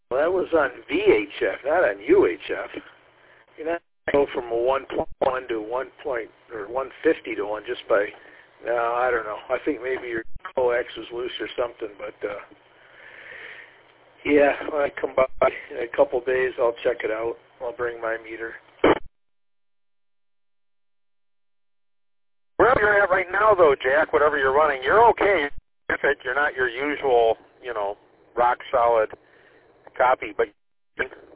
Well, that was on VHF, not on UHF. You know, go from a 1.1 to 150 to 1 just by, no, I don't know. I think maybe your coax was loose or something, but yeah, when I come by in a couple days, I'll check it out. I'll bring my meter. Wherever you're at right now, though, Jack, whatever you're running, you're okay. You're not your usual, rock solid copy, but